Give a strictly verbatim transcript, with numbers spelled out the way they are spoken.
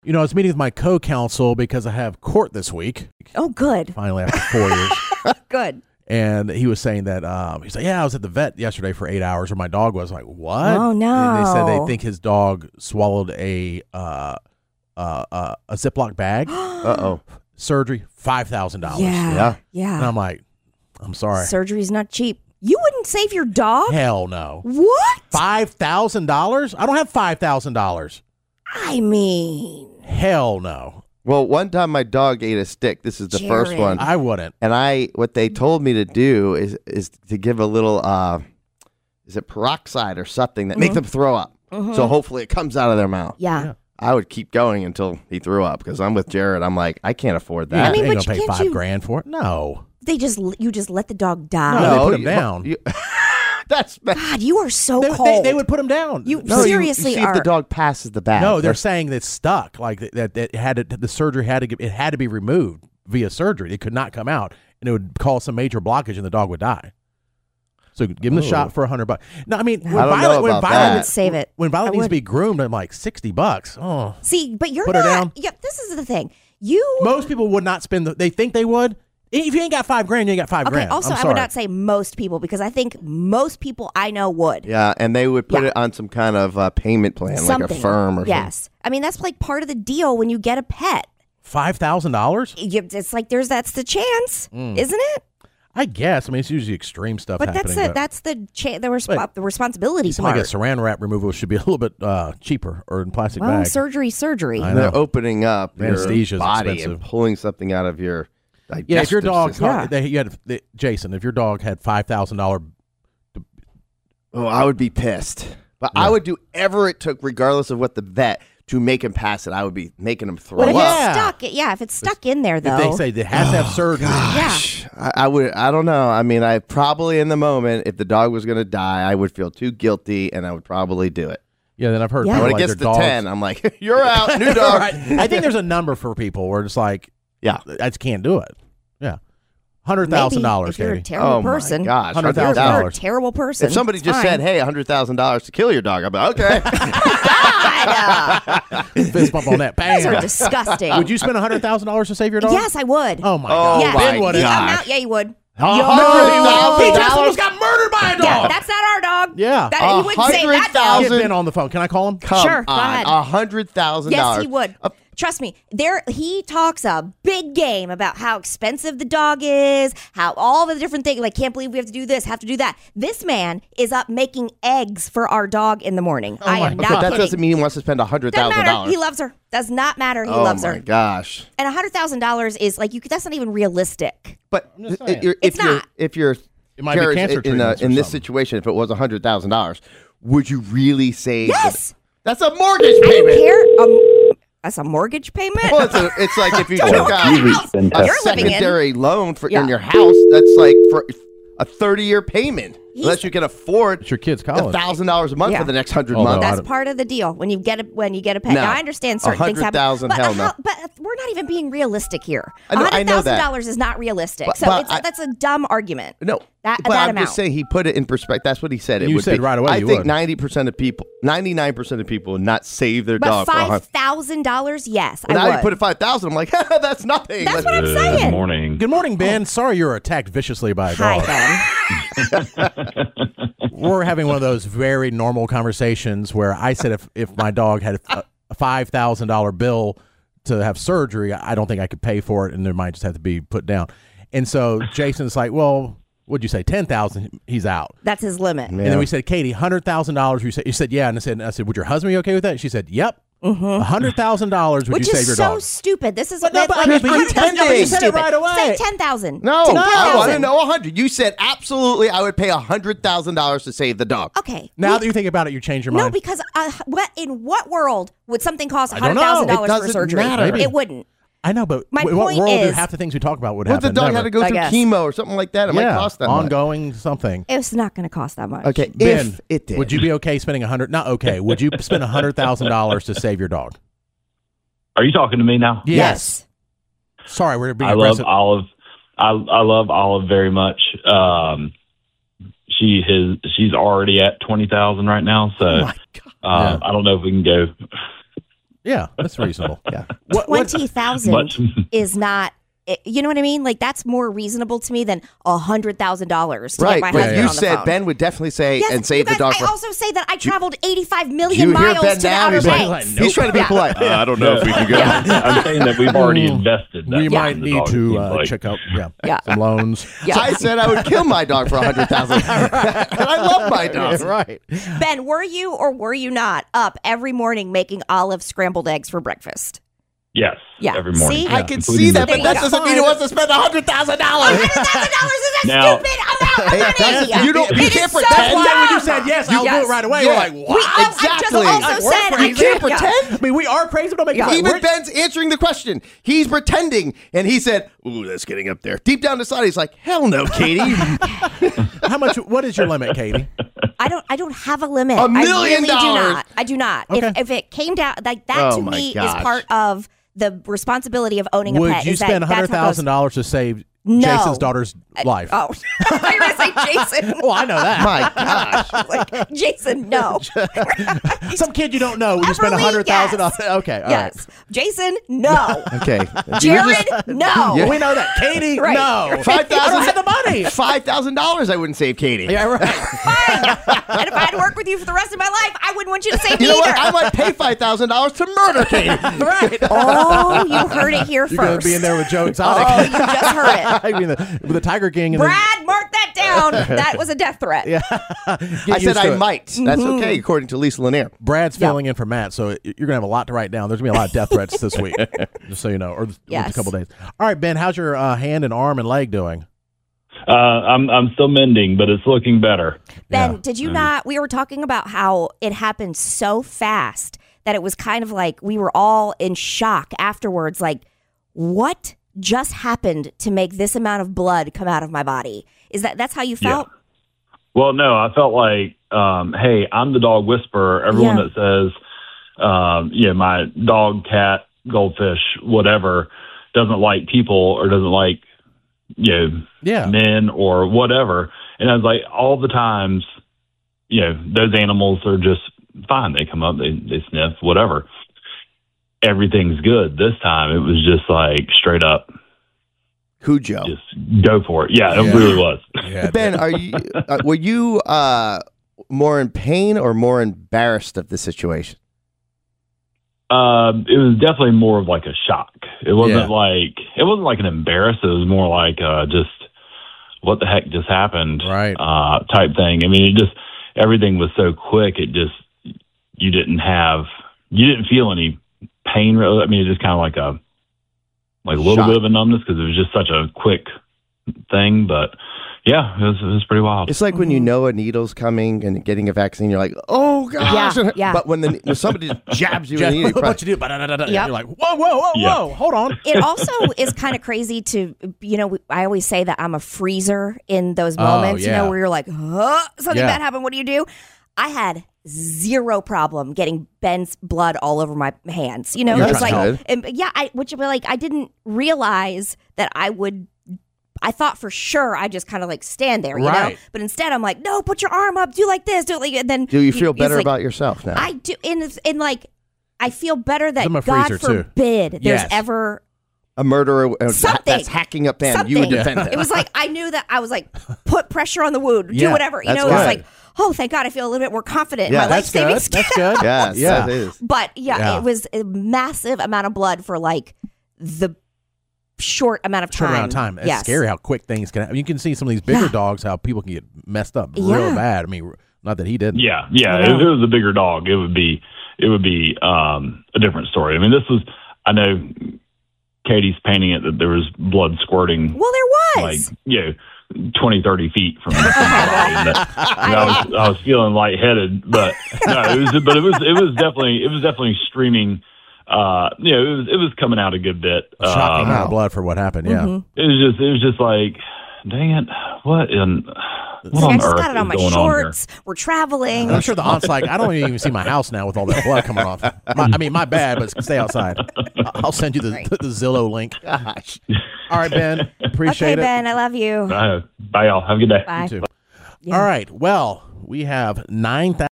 You know, I was meeting with my co-counsel because I have court this week. Oh, good. Finally, after four years. Good. And he was saying that, um, he's like, yeah, I was at the vet yesterday for eight hours, or my dog was. I'm like, what? Oh, no. And they said they think his dog swallowed a uh, uh, uh, a Ziploc bag. Uh-oh. Surgery, five thousand dollars. Yeah. Yeah. Yeah. And I'm like, I'm sorry. Surgery's not cheap. You wouldn't save your dog? Hell no. What? five thousand dollars? I don't have five thousand dollars. I mean. Hell no. Well, one time my dog ate a stick. This is the Jared. first one. I wouldn't. And I, what they told me to do is is to give a little, uh, is it peroxide or something that Mm-hmm. makes them throw up. Mhm. So hopefully it comes out of their mouth. Yeah. Yeah. I would keep going until he threw up because I'm with Jared. I'm like, I can't afford that. I mean, they ain't but gonna you pay can't five you- grand for it. No. They just, you just let the dog die. No, they put him you- down. you- that's bad. God, you are so They, they, cold. they would put him down. You- No, you- seriously you see if are. the dog passes the bag. No, they're That's- saying that it's stuck. Like that, that, that it had to, the surgery had to get, it had to be removed via surgery. It could not come out, and it would cause some major blockage, and the dog would die. So give him the Oh. shot for a hundred bucks. No, I mean when I don't know Violet, when about Violet, that. I would save it. when Violet I needs to would. be groomed, I'm like sixty bucks. Oh, See, but you're Put her not. down. Yeah, this is the thing. You. most people would not spend. The, they think they would. If you ain't got five grand, you ain't got five Okay, grand. also, I'm I sorry. would not say most people because I think most people I know would. Yeah, and they would put Yeah. it on some kind of uh, payment plan, Something. like a firm or something. Yes. I mean, that's like part of the deal when you get a pet. Five thousand dollars. You- It's like there's that's the chance, Mm. isn't it? I guess. I mean, it's usually extreme stuff But happening. that's the that's the cha- the, resp- But the responsibility it seems like a part. saran wrap removal should be a little bit uh, cheaper or in plastic well, bag. surgery, surgery. I And they're know. opening up Anesthesia's your body expensive. and pulling something out of your digestive Yeah, if your dog, system. Yeah. they, you had, they, Jason, if your dog had five thousand dollar, Oh, I would be pissed. But I would do ever it took, regardless of what the vet, to make him pass it. I would be making him throw But if up. Yeah. it's stuck, yeah, if it's stuck in there though, if they say they have to have surgery, Gosh, I, I would. I don't know. I mean, I probably in the moment, if the dog was going to die, I would feel too guilty, and I would probably do it. yeah, then I've heard Yeah. people When it like gets their to dogs. ten, I'm like, you're out, new dog. Right. I think there's a number for people where it's like, Yeah. I just can't do it. Yeah, hundred thousand dollars, If you're a Katie. terrible Oh person, my gosh, Hundred If you're, thousand if you're a dollars. terrible person. If somebody it's just fine. said, "Hey, hundred thousand dollars to kill your dog," I'd be like, okay. God, Fist bump on that. those are Bam. disgusting. Would you spend hundred thousand dollars to save your dog? Yes, I would. Oh my Oh god. yes. my Ben wouldn't. The gosh. amount- yeah, you would. No, Yo, he he just just almost got murdered by a dog. Yeah, that's not our dog. Yeah. that, A he wouldn't say that hundred dog. Get thousand- Ben on the phone. Can I call him? Come Sure, go on, ahead. a hundred thousand Yes, dollars. he would. Trust me. There, he talks a big game about how expensive the dog is, how all the different things. Like, can't believe we have to do this, have to do that. This man is up making eggs for our dog in the morning. I my am God. not But that kidding. doesn't mean he wants to spend a hundred Doesn't thousand matter. dollars. He loves her. Does not matter. He oh loves my her. gosh! And a hundred thousand dollars is like you. Could, that's not even realistic. But just if saying. you're, if It's you're not. if you're It might be Jared, cancer in, a, treatments or in this something. situation, if it was a hundred thousand dollars, would you really save? Yes. That's a mortgage I payment. don't care. Um, that's a mortgage payment. Well, it's, a, it's like if you Don't know took what out kind of house a you're living in. secondary loan for Yeah. in your house, that's like for a thirty-year payment. He's- Unless you can afford It's your kid's a college. thousand dollars a month Yeah. for the next hundred Although months. I That's don't- part of the deal when you get a when you get a pet. No. Now I understand certain things happen, one hundred thousand, but, hell a no. hou- but we're not even being realistic here. I know- I know hundred thousand that. dollars is not realistic, But- so but it's, I- that's a dumb argument. No, That- but that I'm amount. just saying he put it in perspective. That's what he said. It You would said be. right away I you think would. ninety percent of people, ninety-nine percent of people would not save their But dog for a five hundred. thousand dollars, yes, Now I you would. put it five thousand. I'm like, that's nothing. That's Let's- what I'm Good saying. morning. Good morning, Ben. Sorry you were attacked viciously by a dog. Hi, Ben. We're having one of those very normal conversations where I said if, if my dog had a, a five thousand dollar bill to have surgery, I don't think I could pay for it, and there might just have to be put down. And so Jason's like, well, what'd you say, ten thousand? He's out. That's his limit. Yeah. And then we said, Katie, one hundred thousand dollars. You said, you said, yeah. And I said, I said, would your husband be okay with that? And she said, yep. one hundred thousand dollars would Which you save is your so dog? stupid. This is But no, that- but- like but you one hundred thousand dollars pretended. is You said it stupid. right away. Say ten thousand. No, ten I thousand. want to know a hundred. You said absolutely. I would pay a hundred thousand dollars to save the dog. Okay. Now we- that you think about it, you change your no, mind. because uh, what in what world would something cost I hundred don't know. thousand It dollars for doesn't surgery? matter. Maybe. It wouldn't. I know, but My w- what point world do is- half the things we talk about would What if happen? the dog Never. had to go I through guess. chemo or something like that? It yeah, might cost that much. ongoing something. It's not going to cost that much. Okay, Ben, if it did. would you be okay spending a hundred? Not okay. Would you spend a hundred thousand dollars to save your dog? Are you talking to me now? Yes. Sorry, we're being I love aggressive. Olive. I I love Olive very much. Um, she has she's already at twenty thousand right now, so Oh my God. uh, I don't know if we can go. Yeah, that's reasonable. Yeah. What, what, Twenty thousand Much. is not. it- You know what I mean? Like that's more reasonable to me than a hundred thousand dollars to Right. get my But husband you on the said phone. Ben would definitely say Yes, and you save the guys, dog. I For, also say that I traveled eighty-five do million you hear miles Ben to the now? Outer He's like, Banks. he's trying to be Yeah. polite. Uh, I don't know if we can go. I'm saying that we've already invested. That we in might the need dog, it to seems uh, like. check out yeah, Yeah. some loans. Yeah. I said I would kill my dog for a hundred thousand. And I love my dog. Right. Ben, were you or were you not up every morning making Olive scrambled eggs for breakfast? Yes. Yeah. Every morning. See? I can Including see that, the- but that doesn't mean he wants to spend a hundred thousand dollars. one hundred thousand dollars is that Now- stupid? I'm out Hey, money. that's- you don't- you It can't is so pretend. dumb. That's why when you said yes, I'll do Yes. it right away. Yeah. We're like, We, what? oh, I just Exactly. also Like, we're said I crazy. You can't yeah. pretend. I mean, we are crazy. Don't make Yeah. fun. Even We're- Ben's answering the question. He's pretending, and he said, "Ooh, that's getting up there." Deep down inside, he's like, "Hell no, Katie." How much? What is your limit, Katie? I don't. I don't have a limit. A million I really dollars. do not. I do not. Okay. If, if it came down like that, Oh to my me gosh. is part of the responsibility of owning a Would pet. you is that spend that's how it hundred thousand goes. dollars to save No. Jason's daughter's life? Oh, I thought you were going to say Jason. Well, I know that. My gosh. Like, Jason, no. Some kid you don't know. Would you spend a Everly, hundred thousand yes. dollars? Okay, all Yes. Jason, no. Okay. Jared, no. right. We know that. Katie, Right. no. Five I don't thousand. have the money. Five thousand dollars. I wouldn't save Katie. Yeah, right. Fine. And if I had to work with you for the rest of my life, I wouldn't want you to save You me know either. what? I might pay five thousand dollars to murder Katie. right. Oh, you heard it here You're gonna first. be in there with Joe Exotic. Oh, you just heard it. I mean, the, with the Tiger King. And Brad, mark that down. That was a death threat. the, yeah. I Get said used to I it. might. That's okay, according to Lisa Lanier. Brad's Yeah. filling in for Matt, so you're gonna have a lot to write down. There's gonna be a lot of death threats this week, just so you know, or this- Yes. a couple days. All right, Ben, how's your uh, hand and arm and leg doing? Uh, I'm I'm still mending, but it's looking better. Ben, Yeah. did you not? We were talking about how it happened so fast that it was kind of like we were all in shock afterwards. Like, what just happened to make this amount of blood come out of my body? Is that that's how you felt? Well, no, I felt like, um, hey, I'm the dog whisperer. Everyone Yeah. that says, um, yeah, my dog, cat, goldfish, whatever, doesn't like people or doesn't like, you know, Yeah. men or whatever. And I was like, all the times, you know, those animals are just fine. They come up, they, they sniff, whatever. Everything's good. This time it was just like straight up, Cujo. just go for it. Yeah, it Yeah. really was. Yeah, Ben, are you? Uh, were you uh, more in pain or more embarrassed of the situation? Um, it was definitely more of like a shock. It wasn't Yeah. like it wasn't like an embarrass. It was more like uh, just what the heck just happened, Right. Uh, type thing. I mean, it just everything was so quick. It just you didn't have you didn't feel any pain. Really. I mean, it just kind of like a like a little Shock. bit of a numbness because it was just such a quick thing. But yeah, it was it was pretty wild. It's like when you know a needle's coming and getting a vaccine, you're like, "Oh gosh!" Yeah, yeah. But when the when somebody just jabs you in the needle, what, you what you do? Ba-da-da-da-da. Yep. You're like, whoa, whoa, whoa, Yeah. whoa, hold on. It also is kind of crazy to, you know, I always say that I'm a freezer in those Oh, moments, you yeah. know, where you're like, huh, something Yeah. bad happened. What do you do? I had zero problem getting Ben's blood all over my hands. You know, You're it was trying like, to and, yeah, I, which like, I didn't realize that I would. I thought for sure I just kind of like stand there, you know. Right. But instead, I'm like, no, put your arm up, do like this, do it like, and then do you feel it's better like, about yourself now? I do, and in like, I feel better that I'm a God freezer, too. forbid there's Yes. ever a murderer uh, Something. that's hacking up Ben. You would Something. defend him. It was like I knew that I was like put pressure on the wound, Yeah, do whatever. You that's know, it was good. like, oh, thank God, I feel a little bit more confident Yeah, in my life That's saving good. skills. That's good. Yes, Yeah. that is. But yeah, Yeah. it was a massive amount of blood for like the short amount of time. Short amount of time. It's yes. scary how quick things can happen. You can see some of these bigger Yeah. dogs, how people can get messed up real Yeah. bad. I mean, not that he didn't. Yeah, yeah. I If know. it was a bigger dog, it would be it would be um, a different story. I mean, this was I know Katie's painting it that there was blood squirting Well, there like was. you know twenty, thirty feet from, from the body. But, you know, I was I was feeling lightheaded, but no, it was but it was it was definitely it was definitely streaming. Uh, you know, it was it was coming out a good bit. Shocking Um, amount of blood for what happened. Yeah. Mhm. it was just it was just like, dang it, what in It's what like, I on just earth got it on is my going on here? shorts. We're traveling. And I'm sure the aunt's like, I don't even see my house now with all that blood coming off. My, I mean, my bad, but stay outside. I'll send you the, the Zillow link. Gosh. All right, Ben. Appreciate Okay, it. Ben, I love you. Uh, bye, y'all. Have a good day. Bye. You too. Yeah. All right. Well, we have nine thousand